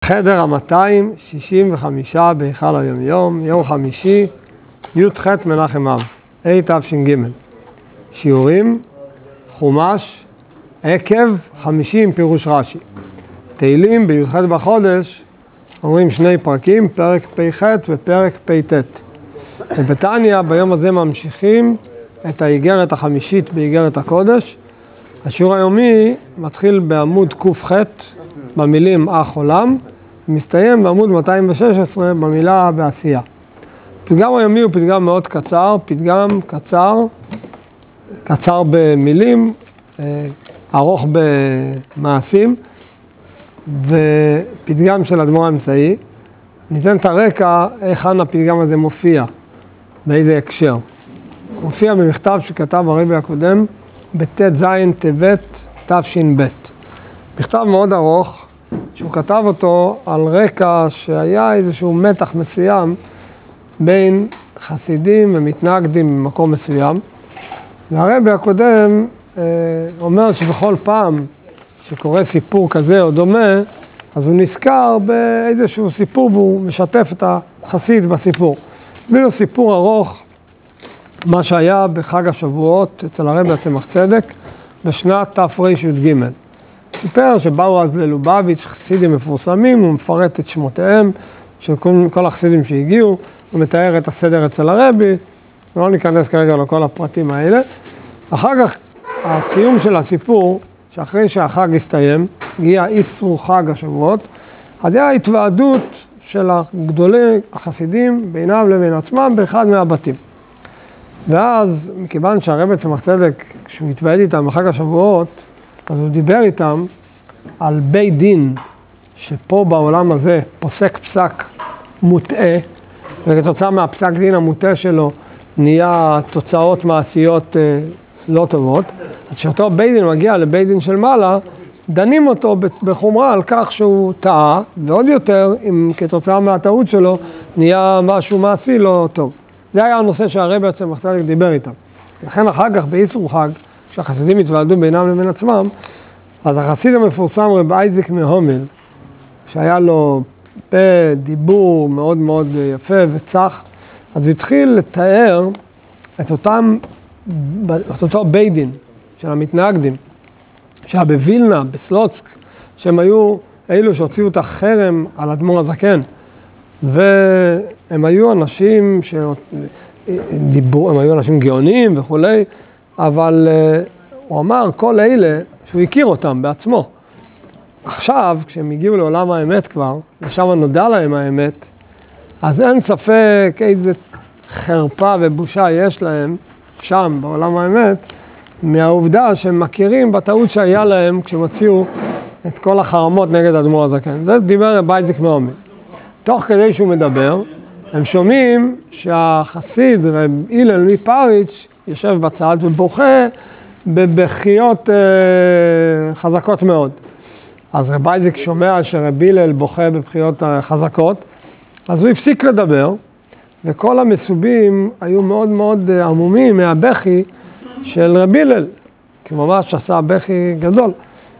החדר ה-265 בהיכל היומיום, יום חמישי, י"ח מנחם אב, תש"ג. שיעורים, חומש, עקב, 50 פירוש רש"י. תהילים בי"ח בחודש, אומרים שני פרקים, פרק פ"ח ופרק פ"ט. ובתניא ביום הזה ממשיכים את האיגרת החמישית באיגרת הקודש. השיעור היומי מתחיל בעמוד ק"ח במילים אח עולם, ומסתיים בעמוד 216 במילה בעשייה. פתגם היומי הוא פתגם מאוד קצר, פתגם קצר במילים, ארוך במעשים, ופתגם של אדמו"ר האמצעי. ניתן את הרקע איך הפתגם הזה מופיע, באיזה הקשר. מופיע במכתב שכתב הרבי הקודם בט"ז טבת תש"ב. מכתב מאוד ארוך, שהוא כתב אותו על רקע שהיה איזשהו מתח מסוים בין חסידים ומתנגדים במקום מסוים. והרבי הקודם אומר שבכל פעם שקורה סיפור כזה או דומה, אז הוא נזכר באיזשהו סיפור והוא משתף את החסיד בסיפור. בלי סיפור ארוך, מה שהיה בחג השבועות אצל הרבי הצמח צדק בשנת תרי"ג. סיפר שבאו אז ללובביץ' חסידים מפורסמים, הוא מפרט את שמותיהם של כל החסידים שהגיעו, הוא מתאר את הסדר אצל הרבי, לא ניכנס כרגע לכל הפרטים האלה. אחר כך, הסיום של הסיפור, שאחרי שהחג הסתיים, הגיע איסרו חג השבועות, אז היה התוועדות של גדולי החסידים בינם לבין עצמם באחד מהבתים. ואז, מכיוון שהרבי צמח צדק, כשהוא התוועד איתם בחג השבועות, אז הוא דיבר איתם על בית דין, שפה בעולם הזה פוסק פסק מוטעה, וכתוצאה מהפסק דין המוטעה שלו נהיה תוצאות מעשיות לא טובות. אז כשאותו בית דין מגיע לבית דין של מעלה, דנים אותו בחומרה על כך שהוא טעה, ועוד יותר, אם כתוצאה מהטעות שלו נהיה משהו מעשי לא טוב. זה היה הנושא שהרבי צמח צדק דיבר איתם. לכן אחר כך באיסרו חג, כשהחסידים התוועדו בינם לבין עצמם, אז החסיד המפורסם רב אייזיק מהומל, שהיה לו דיבור מאוד מאוד יפה וצח, אז הוא התחיל לתאר את אותו בית דין של המתנגדים, שהיה בווילנה, בסלוצק, שהם היו אלו שהוציאו את החרם על אדמו"ר הזקן, והם היו אנשים שדיברו, הם היו אנשים גאונים וכולי, אבל הוא אמר כל אלה שהוא הכיר אותם בעצמו. עכשיו, כשהם הגיעו לעולם האמת כבר, ושם נודע להם האמת, אז אין ספק איזה חרפה ובושה יש להם שם בעולם האמת, מהעובדה שהם מכירים בטעות שהיה להם כשהם הוציאו את כל החרמות נגד אדמו"ר הזקן. זה דיבר רב אייזיק מהומל. תוך כדי שהוא מדבר, הם שומעים שהחסיד רב הלל מפריץ' יושב בצד ובוכה בבכיות חזקות מאוד. אז רב אייזיק שומע שרב הלל בוכה בבכיות חזקות, אז הוא הפסיק לדבר, וכל המסובים היו מאוד מאוד עמומים מהבכי של רב הלל, כי ממש עשה בכי גדול.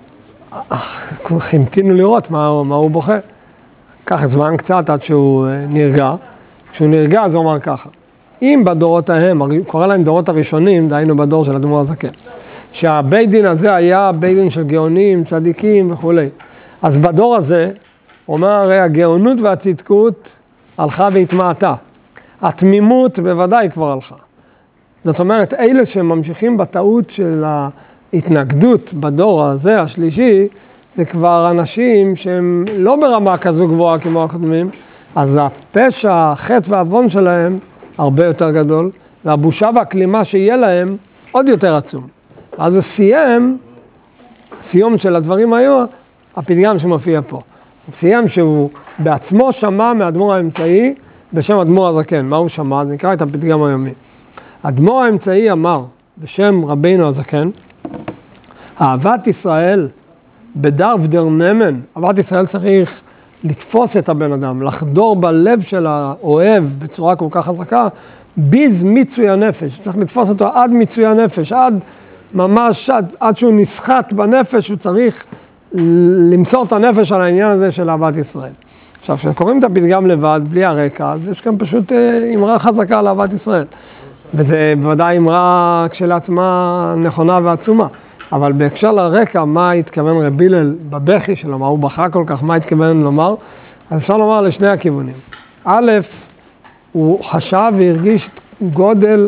המתינו לראות מה הוא בוכה. קח זמן קצת עד שהוא נרגע. כשהוא נרגע אז הוא אמר ככה, אם בדורות ההם, קורא להם דורות הראשונים, דהיינו בדור של אדמו"ר הזקן, שהבית דין הזה היה בית דין של גאונים, צדיקים וכו'. אז בדור הזה, הוא אומר הרי הגאונות והצדקות הלכה והתמעטה. התמימות בוודאי כבר הלכה. זאת אומרת, אלה שממשיכים בטעות של ההתנגדות בדור הזה, השלישי, זה כבר אנשים שהם לא ברמה כזו גבוהה כמו הקודמים, אז הפשע, החטא והעוון שלהם הרבה יותר גדול, והבושה והכלימה שיהיה להם עוד יותר עצום. אז הוא סיום של הדברים היו, הפתגם שמופיע פה. הוא סיים שהוא בעצמו שמע מאדמו"ר האמצעי בשם אדמו"ר הזקן. מה הוא שמע? זה נקרא את הפתגם היומי. אדמו"ר האמצעי אמר בשם רבינו הזקן, אהבת ישראל בדרב דר נמן, אהבת ישראל צריך לתפוס את הבן אדם, לחדור בלב של האוהב בצורה כל כך חזקה, ביז מיצוי הנפש, צריך לתפוס אותו עד מיצוי הנפש, עד ממש, עד שהוא נסחט בנפש, הוא צריך למסור את הנפש על העניין הזה של אהבת ישראל. עכשיו, כשקוראים את הפתגם לבד, בלי הרקע, אז יש כאן פשוט אמרה חזקה על אהבת ישראל. וזה בוודאי אמרה כשלעצמה נכונה ועצומה. אבל בהקשר לרקע, מה התכוון רבי הלל בבכי שלו, מה הוא בכה כל כך, מה התכוון לומר? אז אפשר לומר לשני הכיוונים. א', הוא חשב והרגיש את גודל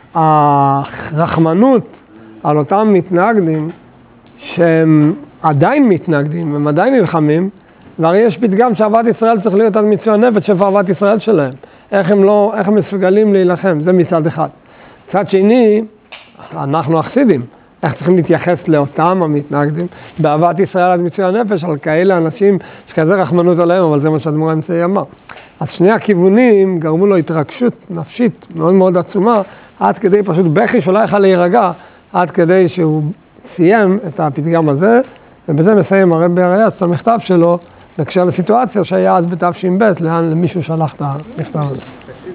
הרחמנות על אותם מתנגדים, שהם עדיין מתנגדים, הם עדיין נלחמים, והרי יש פתגם שאהבת ישראל צריך להיות על מצווה נפש, שפע אהבת ישראל שלהם. איך הם מסוגלים להילחם, זה מצד אחד. מצד שני, אנחנו החסידים. איך צריכים להתייחס לאותם המתנגדים, באהבת ישראל עד מצווה נפש, על כאלה אנשים שכזה רחמנות עליהם, אבל זה מה שהאדמו"ר האמצעי אמר. אז שני הכיוונים גרמו לו התרגשות נפשית מאוד מאוד עצומה, עד כדי פשוט בכי שאולי יכל להירגע, עד כדי שהוא סיים את הפתגם הזה, ובזה מסיים הרבי הריי"צ את המכתב שלו, בהקשר לסיטואציה שהיה אז בתש"ב, לאן למישהו שלח את המכתב הזה.